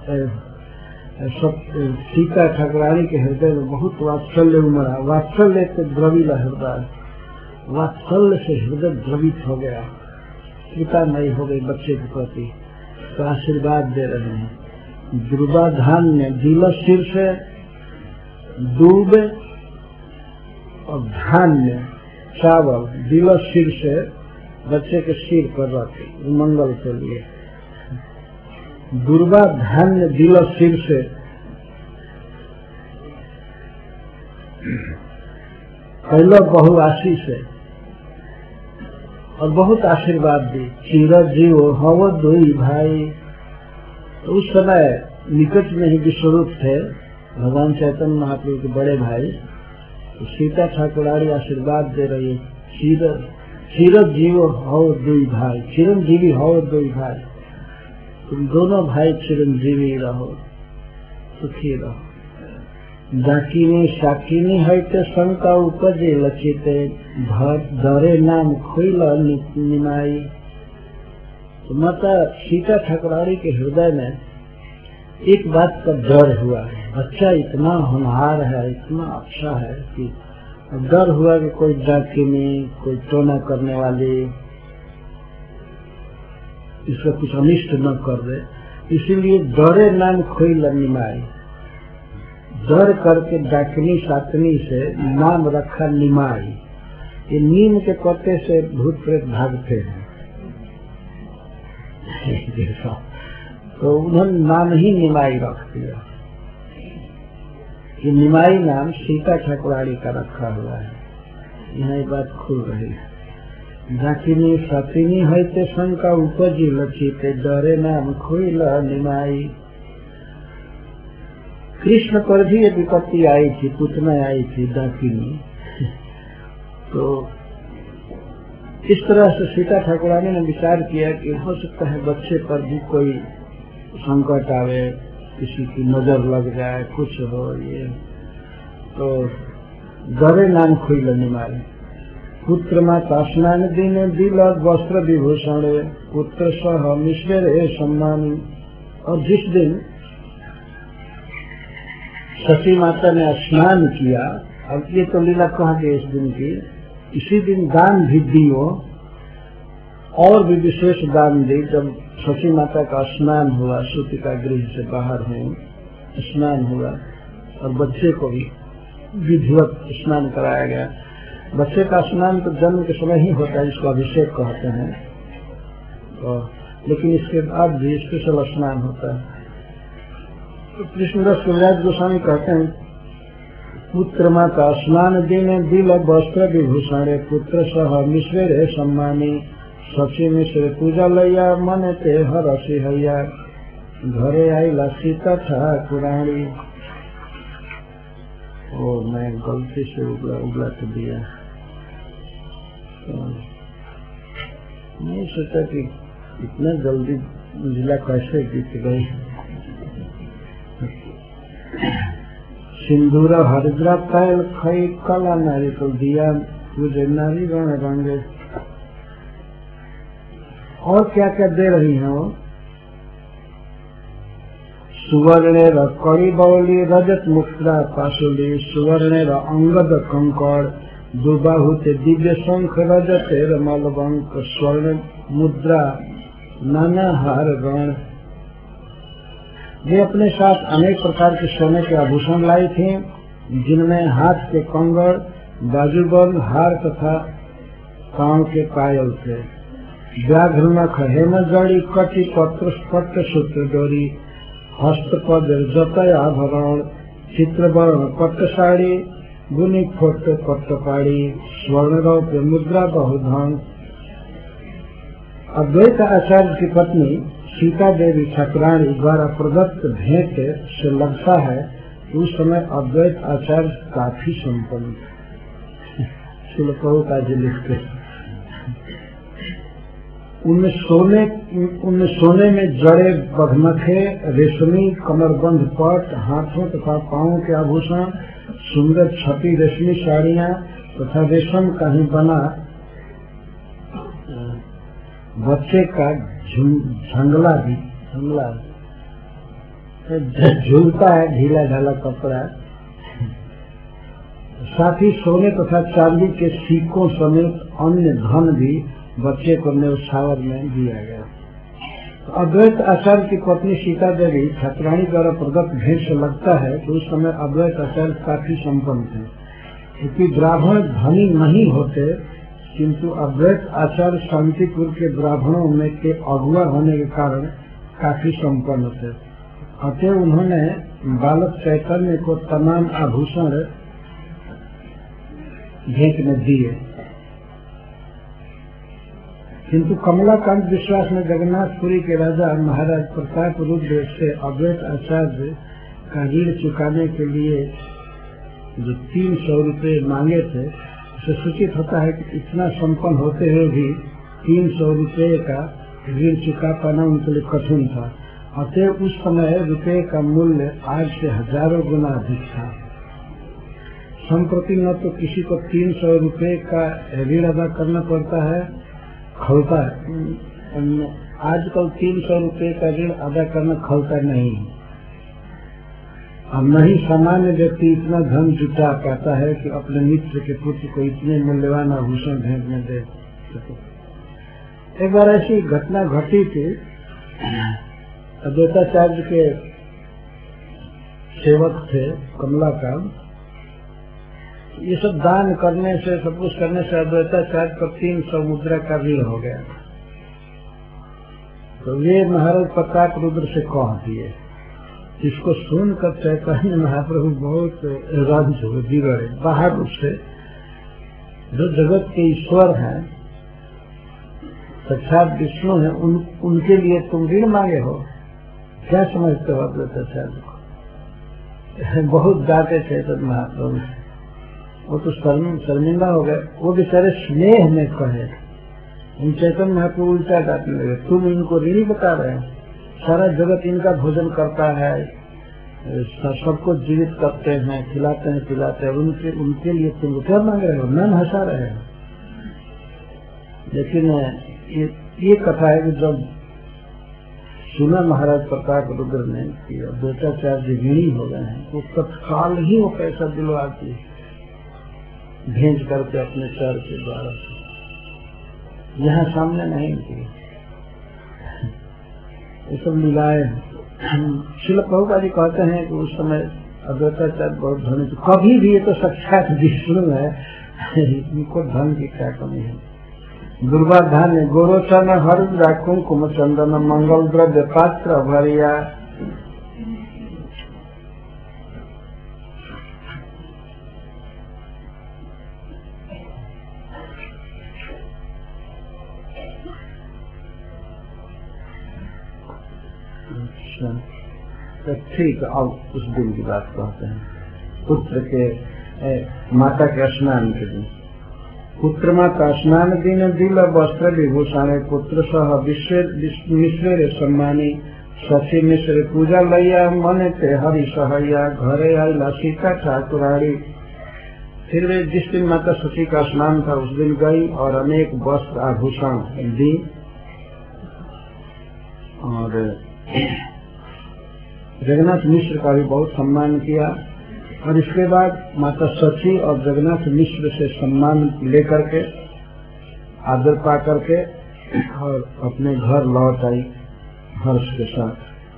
सीता ठाकुरानी के हृदय में बहुत वात्सल्य उमड़ा। वात्सल्य से द्रविल हृदय, वात्सल्य से हृदय द्रवित हो गया, पिता नहीं हो गई बच्चे के प्रति, तो आशीर्वाद दे रहे हैं। दुर्वा धान्य दिल सिर से, दूध और धान्य चावल दिल सिर से बच्चे के सिर पर रखे मंगल के लिए। दुर्वा धान्य दिल सिर से, पहला बहु आशीष है और बहुत आशीर्वाद दी। चीर जीव हव दुई भाई, तो उस समय निकट में ही विश्वरूप थे भगवान चैतन्य महाप्रभु के बड़े भाई। तो सीता ठाकुरानी आशीर्वाद दे रही है, चीर चीर जीव हव दुई भाई, चिरंजीवी हव दुई भाई, तुम दोनों भाई चिरंजीवी रहो, सुखी रहो। डाकिनी शाकिनी हईते शंका उपजे लचिते, धरे नाम खोइल निमाई। तो माता सीता ठाकुरानी के हृदय में एक बात का डर हुआ है, बच्चा इतना होनहार है, इतना अच्छा है कि डर हुआ कि कोई डाकिनी, कोई टोना करने वाली इसका कुछ अनिष्ट न कर दे, इसीलिए डरे नाम खोइल निमाई। डर करके डाकिनी सातनी से नाम रखा निमाई। ये नीम के पत्ते से भूत प्रेत भागते हैं तो उन्होंने नाम ही निमाई रख दिया। ये निमाई नाम सीता ठाकुरानी का रखा हुआ है। यहाँ ये बात खुल रही है। डाकिनी सातिनी हईते शंका उपजी लचिते, डरे नाम खोइल निमाई। कृष्ण पर भी ये विपत्ति आई थी, पुतना आई थी डाकिनी। तो इस तरह से सीता ठाकुरानी ने विचार किया कि हो सकता है बच्चे पर भी कोई संकट आवे, किसी की नजर लग जाए, कुछ हो ये, तो गरे नाम खुईलनी मारे। पुत्र माता स्नान दीने दिला वस्त्र विभूषण, पुत्र सह मिश्रे सम्मान। और जिस दिन सती माता ने स्नान किया, अब ये तो लीला कहा गई इस दिन की, इसी दिन दान भी दियो, और भी विशेष दान दी। जब सती माता का स्नान हुआ, सूतिका गृह से बाहर हुई, स्नान हुआ, और बच्चे को भी विधिवत स्नान कराया गया। बच्चे का स्नान तो जन्म के समय ही होता है, जिसको अभिषेक कहते हैं, तो लेकिन इसके बाद भी स्पेशल स्नान होता है। तो कृष्णदास कविराज गोस्वामी कहते हैं, पुत्र माता स्नान दीने दिल वस्त्र विभूषण, पुत्र सह मिश्रे सम्मानी। सची मिश्र पूजा लैया मन ते हरसी हैया, घरे आईला सीता ठाकुरानी। ओ मैं गलती से उगला उगला तो दिया, तो मैं सोचा कि इतना जल्दी जिला कैसे बीत गई। सिंदूर हरिद्रा तैल खई कला नारी को दिया, मुझे नारी गण रंगे। और क्या क्या दे रही हैं वो? सुवर्णेर कड़ी बौली रजत मुक्ता पाशुली, सुवर्णेर अंगद कंकड़, दुबाहुते दिव्य शंख रजतेर मलबंक, स्वर्ण मुद्रा नाना हार गण। वे अपने साथ अनेक प्रकार के सोने के आभूषण लाई थी, जिनमें हाथ के कंगड़, बाजूबंद, हार तथा पांव के पायल थे। व्याघ्र नख हेम जड़ी, कटी पत्र स्पट सूत्र डोरी, हस्तपद जतय आभरण, चित्रवर्ण पट्ट साड़ी, गुनी फोट पट्टपाड़ी, स्वर्ण रौप्य मुद्रा बहुधन। अद्वैत आचार्य की पत्नी सीता देवी ठाकुरानी द्वारा प्रदत्त भेंट से लगता है कि उस समय अद्वैत आचार्य काफी संपन्न थे। शुल्कता जी लिखते, उनमें सोने उनमें सोने में जड़े बघमखे, रेशमी कमरबंद पट, हाथों तथा पांवों के आभूषण, सुंदर छपी रेशमी साड़ियां तथा रेशम का ही बना बच्चे का झंगला भी झंगला झूलता है, ढीला ढाला कपड़ा। साथ ही सोने तथा चांदी के सिक्कों समेत अन्य धन भी बच्चे को न्यौछावर में दिया गया। तो अद्वैत आचार्य की पत्नी सीता देवी ठाकुरानी द्वारा प्रदत्त भेंट से लगता है कि उस समय अद्वैत आचार्य काफी संपन्न थे, क्योंकि ब्राह्मण धनी नहीं होते, किंतु अद्वैत आचार्य शांतिपुर के ब्राह्मणों में के अगुआ होने के कारण काफी संपन्न थे। अतः उन्होंने बालक चैतन्य को तमाम आभूषण भेंट में दिए। किंतु कमलाकांत विश्वास ने जगन्नाथपुरी के राजा महाराज प्रताप रुद्र से अद्वैत आचार्य का ऋण चुकाने के लिए जो तीन सौ रुपये मांगे थे, उससे सूचित होता है कि इतना संपन्न होते हुए भी तीन सौ रुपये का ऋण चुका पाना उनके लिए कठिन था। अतः उस समय रुपये का मूल्य आज से हजारों गुना अधिक था। संप्रति न तो किसी को तीन सौ रुपये का ऋण अदा करना पड़ता है, खलता है। आजकल तीन सौ रुपये का ऋण अदा करना खलता नहीं है, और नहीं सामान्य व्यक्ति इतना धन जुटा पाता है कि अपने मित्र के पुत्र को इतने मूल्यवान आभूषण भेंट में दे सके। एक बार ऐसी घटना घटी थी। अद्वैताचार्य के सेवक थे कमलाकांत, ये सब दान करने से, सब कुछ करने से अद्वैताचार्य पर तीन सौ मुद्रा का ऋण हो गया। तो वे महाराज प्रताप रुद्र से कह दिए। इसको सुनकर चैतन्य महाप्रभु बहुत रंज हुए, बिगड़े। बाहर रूप से जो जगत के ईश्वर हैं, साक्षात विष्णु हैं, उन, उनके लिए तुम ऋण मांगे हो, क्या समझते हो अद्वैताचार्य को? बहुत डांटे चैतन्य महाप्रभु। वो तो शर्मिंदा हो गए। वो बेचारे स्नेह में कहे, उन चैतन्य महाप्रभु उल्टा डांटने लगे, तुम इनको ऋणी बता रहे हो, सारा जगत इनका भोजन करता है, सबको जीवित करते हैं, खिलाते हैं पिलाते हैं, उनके उनके लिए तुम क्या मांग रहे हो, मन हंसा रहे हो। लेकिन ये, ये कथा है कि जब सुना महाराज प्रताप रुद्र ने कि द्रोणाचार्य ऋणी हो गए हैं, तो तत्काल ही वो पैसा दिलवाती भेज करके अपने चर के द्वारा से, यहाँ सामने नहीं की। ये सब लीलाएं शिल प्रभुपाद जी कहते हैं कि उस समय अद्वैताचार्य बहुत धनी थे, कभी भी ये तो साक्षात विष्णु है, इनको धन की क्या कमी है। दुर्गा धान्य गोरोचन हरिद्रा कुंकुम चंदन मंगल द्रव्य पात्र भरिया, तो ठीक। अब उस दिन की बात कहते हैं, पुत्र के ए, माता के स्नान के दिन, पुत्र माता स्नान दिन दिल वस्त्र विभूषण, पुत्र सह मिश्र सम्मानी, शशि मिश्र पूजा लैया मन ते हरि सहैया, घरे आईला सीता ठाकुराड़ी। फिर वे जिस दिन माता शशि का स्नान था उस दिन गई और अनेक वस्त्र आभूषण दी, और जगन्नाथ मिश्र का भी बहुत सम्मान किया। और इसके बाद माता शची और जगन्नाथ मिश्र से सम्मान लेकर के आदर पा करके और अपने घर लौट आई हर्ष के साथ।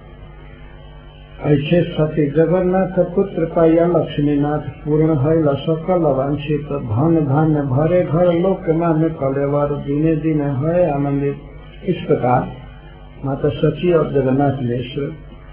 ऐसे सती जगन्नाथ पुत्र पाया लक्ष्मीनाथ, पूर्ण है सकल वांछित, धन धान्य भरे घर लोक मान कलेवर, दिने दिने है आनंदित। इस प्रकार माता शची और जगन्नाथ मिश्र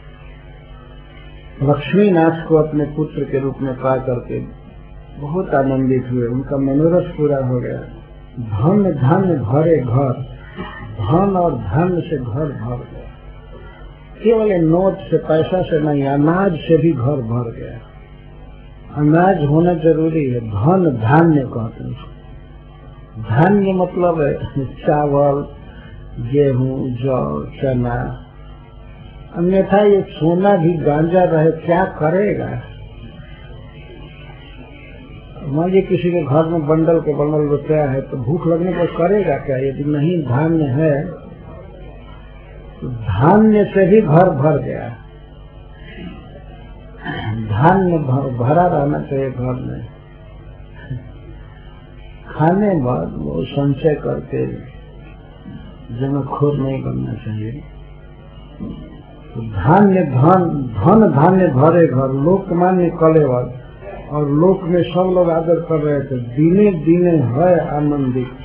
लक्ष्मीनाथ को अपने पुत्र के रूप में पा करके बहुत आनंदित हुए, उनका मनोरथ पूरा हो गया। धन धन भरे घर, धन और धन से घर भर गया, केवल नोट से पैसा से नहीं, अनाज से भी घर भर गया। अनाज होना जरूरी है, धन धान्य कहते हैं। धान्य मतलब है चावल, गेहूं, जौ, चना, अन्यथा ये सोना भी गांजा रहे क्या करेगा। मान लीजिए किसी के घर में बंडल के बंडल रुपया है तो भूख लगने पर करेगा क्या, यदि नहीं धान्य है तो धान्य से भी घर भर गया। धान्य भर, भरा रहना चाहिए घर में, खाने बाद वो संचय करके जमाखोर नहीं बनना चाहिए। धान्य धन धन धान्य भरे घर, लोकमान्य कलेवर, और लोक में सब लोग आदर कर रहे थे। दिने दिने है आनंदित।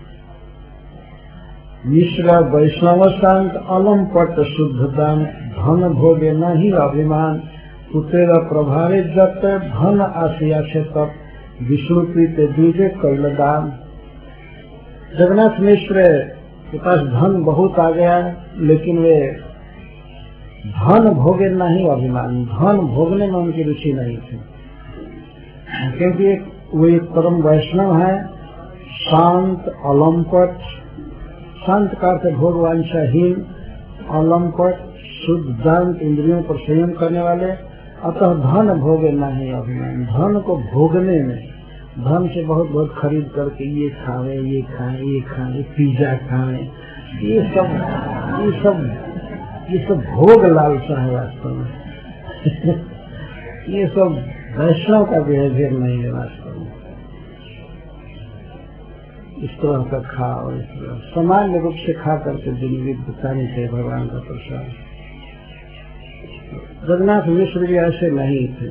मिश्रा वैष्णव शांत, अलम पट शुद्ध दान, धन भोगे नहीं अभिमान, पुत्रेरा प्रभावे जत, धन आसिया से तप, विष्णु प्रीत दीजे कैलदान। जगन्नाथ मिश्र के पास धन बहुत आ गया, लेकिन वे धन भोगे नहीं अभिमान, धन भोगने में उनकी रुचि नहीं थी, क्योंकि वो एक परम वैष्णव है, शांत, अलंपट। शांत का अर्थ भोग वांछाहीन, अलंपट, शुद्ध दांत, इंद्रियों पर संयम करने वाले। अतः धन भोगे नहीं अभिमान, धन को भोगने में, धन से बहुत बहुत खरीद करके ये खावे, ये खाए, ये खाए, पिज्जा खाए, ये सब ये सब ये सब भोग लालसा है वास्तव में। ये सब वैष्णव का बिहेवियर नहीं है वास्तव में। इस तरह का खाओ, इस तरह सामान्य रूप से खा करके जिंदगी बितानी चाहिए भगवान का प्रसाद। जगन्नाथ मिश्र भी ऐसे नहीं थे,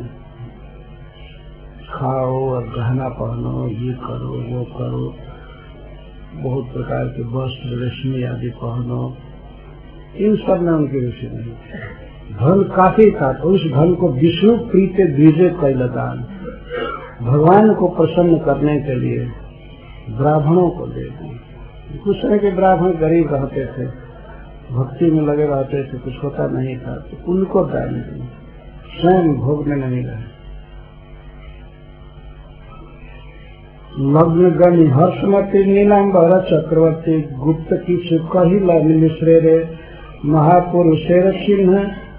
खाओ और गहना पहनो, ये करो वो करो, बहुत प्रकार के वस्त्र रेशमी आदि पहनो, इन सब में उनकी रुचि नहीं। धन काफी था तो उस धन को विष्णु प्रीत द्विजे कैलदान, भगवान को प्रसन्न करने के लिए ब्राह्मणों को दे दी। कुछ तरह के ब्राह्मण गरीब रहते थे, भक्ति में लगे रहते थे, कुछ होता नहीं था, तो उनको दान दी, स्वयं भोग में नहीं रहे। लग्न गणि हर्षमती नीलांबर चक्रवर्ती गुप्त की कहिला मिश्रे रे महापुरुषेर चिन्ह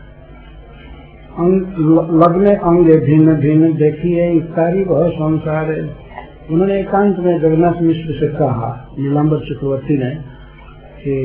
लग्ने अंगे भिन्न भिन्न देखिए इकारी वह संसार है। उन्होंने एकांत में जगन्नाथ मिश्र से कहा, नीलांबर चक्रवर्ती ने, कि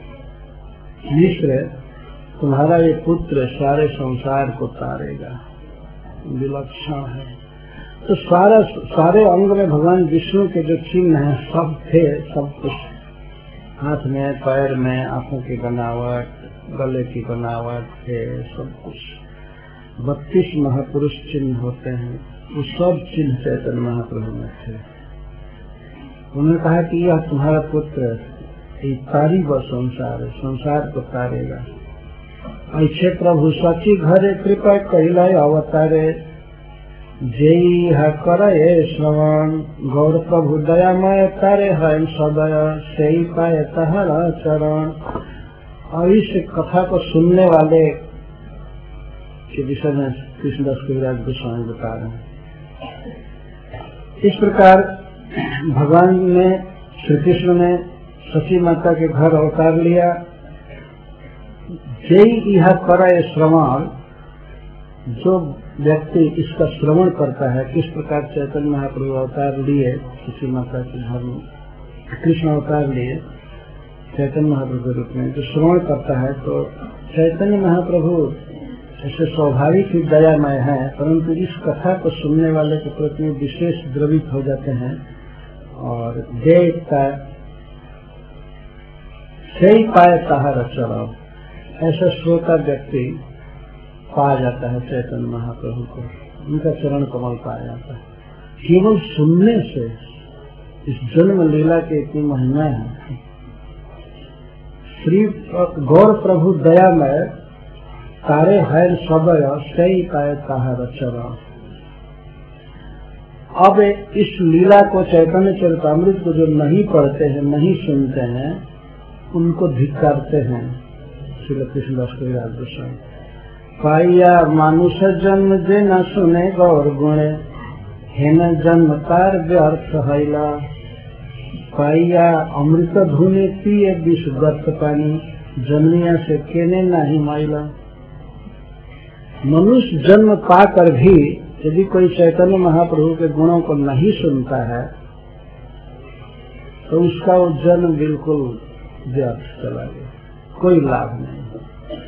मिश्र तुम्हारा ये पुत्र सारे संसार को तारेगा, विलक्षण है। तो सारा सारे अंग में भगवान विष्णु के जो चिन्ह हैं सब थे, सब कुछ हाथ में, पैर में, आंखों की बनावट, गले की बनावट थे, सब कुछ। बत्तीस महापुरुष चिन्ह होते हैं, वो सब चिन्ह चैतन्य महाप्रभु में थे। उन्होंने कहा कि यह तुम्हारा पुत्र तारी व संसार है, संसार को तारेगा। ऐसे प्रभु सची घरे कृपा कहिलाय अवतारे जेई है करे श्रवण गौर प्रभु दयामय तारे है सदय से ही पाए तहरा चरण। और इस कथा को सुनने वाले के विषय में कृष्णदास कविराज गोस्वामी बता रहे हैं। इस प्रकार भगवान ने, श्री कृष्ण ने सची माता के घर अवतार लिया। जेई यह करे श्रवण, जो व्यक्ति इसका श्रवण करता है, किस प्रकार चैतन्य महाप्रभु अवतार लिए, किसी माता के घर में कृष्ण अवतार लिए चैतन्य महाप्रभु के रूप में, जो श्रवण करता है, तो चैतन्य महाप्रभु ऐसे स्वाभाविक ही दयामय है, परंतु इस कथा को सुनने वाले के प्रति विशेष द्रवित हो जाते हैं और देखता से ही पाए ताहर चरण, ऐसा श्रोता व्यक्ति पा जाता है चैतन्य महाप्रभु को, उनका चरण कमल पाया जाता है। केवल सुनने से इस जन्म लीला के इतनी महिमा है। श्री गौर प्रभु दयामय तारे है सबय सही पाए ताहर चरण। अब इस लीला को, चैतन्य चरितामृत को जो नहीं पढ़ते हैं, नहीं सुनते हैं, उनको धिक्कारते हैं श्री कृष्णदास कविराज गोस्वामी। पाइया मानुष जन्म जे न सुने गौर गुणे हेन जन्म तार व्यर्थ हैला। पाइया अमृत धुने पिए विष गर्त पानी जन्मिया से केने नहीं माइला। मनुष्य जन्म पाकर भी यदि कोई चैतन्य महाप्रभु के गुणों को नहीं सुनता है तो उसका वो जन्म बिल्कुल व्यर्थ चला गया, कोई लाभ नहीं,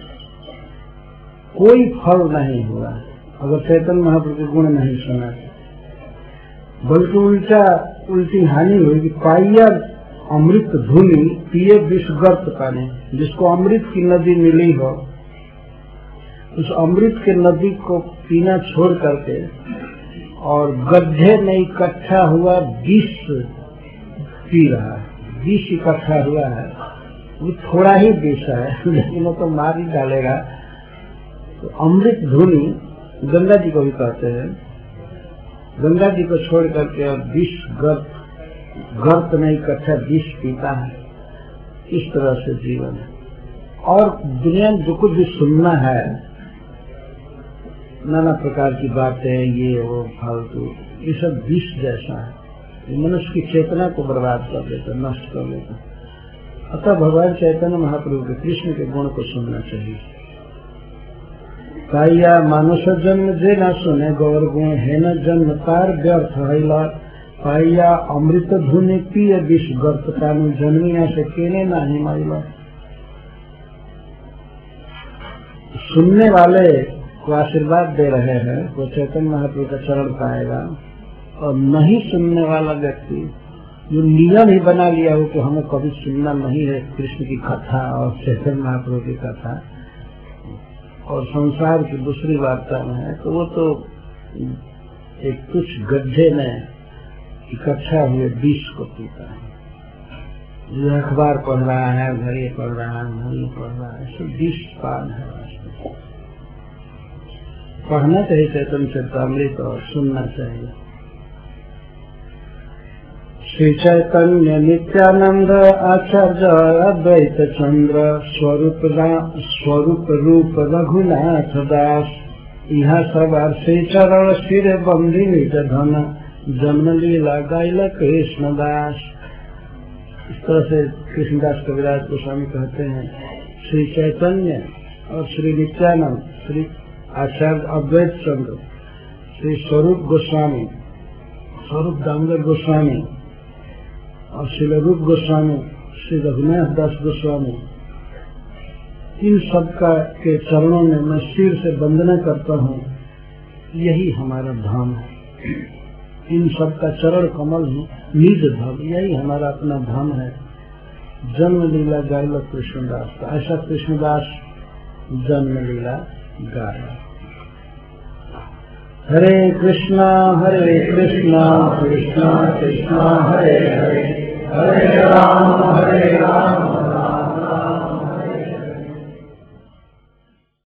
कोई फल नहीं हुआ अगर चैतन्य महाप्रभु के गुण नहीं सुना, बल्कि उल्टा उल्टी हानि हुई। पाइया अमृत धुनी पिए विषगर्त पानी, जिसको अमृत की नदी मिली हो, उस अमृत के नदी को पीना छोड़ करके और गड्ढे में इकट्ठा हुआ विष पी रहा है। विष इकट्ठा हुआ है, वो थोड़ा ही विष है लेकिन वो तो मार ही डालेगा। तो अमृत धुनी गंगा जी को भी कहते हैं, गंगा जी को छोड़ करके और विष गर्त गर्त में इकट्ठा विष पीता है। इस तरह से जीवन है। और दुनिया में जो कुछ भी सुनना है, नाना प्रकार की बातें, ये वो फालतू, ये सब विष जैसा है, मनुष्य की चेतना को बर्बाद कर देता, नष्ट कर देता। अतः भगवान चैतन्य महाप्रभु के, कृष्ण के गुण को सुनना चाहिए। काया मानुष जन्म जे न सुने गौर गुण हेन जन्म तार व्यर्थ हैला। पाइया अमृत धुनि पिय विष गर्त पानी जन्मिया से केने नहीं माइला। सुनने वाले को आशीर्वाद दे रहे हैं, वो चैतन्य महाप्रभु का चरण पाएगा। और नहीं सुनने वाला व्यक्ति जो नियम ही बना लिया हो कि हमें कभी सुनना नहीं है कृष्ण की कथा और चैतन्य महाप्रभु की कथा, और संसार की दूसरी वार्ता में है, तो वो तो एक कुछ गड्ढे में इकट्ठा हुए विष को पीता है। जो अखबार पढ़ रहा है, घर ये पढ़ रहा है, घर ये पढ़ रहा है, सब विष पान है। पढ़ना चाहिए चैतन्य चरितामृत और सुनना चाहिए। श्री चैतन्य नित्यानंद आचार्य अद्वैत चंद्र स्वरूप स्वरूप रूप रघुनाथ दास। यहाँ सब श्री चरण सिर बंदी निज धन जन्म लीला गाइला कृष्णदास। इस तरह से कृष्णदास कविराज गोस्वामी कहते हैं। श्री चैतन्य और श्री नित्यानंद, श्री आचार्य अद्वैत चंद्र, श्री स्वरूप गोस्वामी, स्वरूप दामोदर गोस्वामी और श्री रूप गोस्वामी, श्री रघुनाथ दास गोस्वामी, इन सब का के चरणों में मैं सिर से वंदना करता हूँ। यही हमारा धाम है, इन सब का चरण कमल निज धाम, यही हमारा अपना धाम है। जन्म लीला गाइला कृष्णदास, ऐसा कृष्णदास जन्म लीला गाया। हरे कृष्णा हरे कृष्णा कृष्णा कृष्णा हरे हरे, हरे राम हरे राम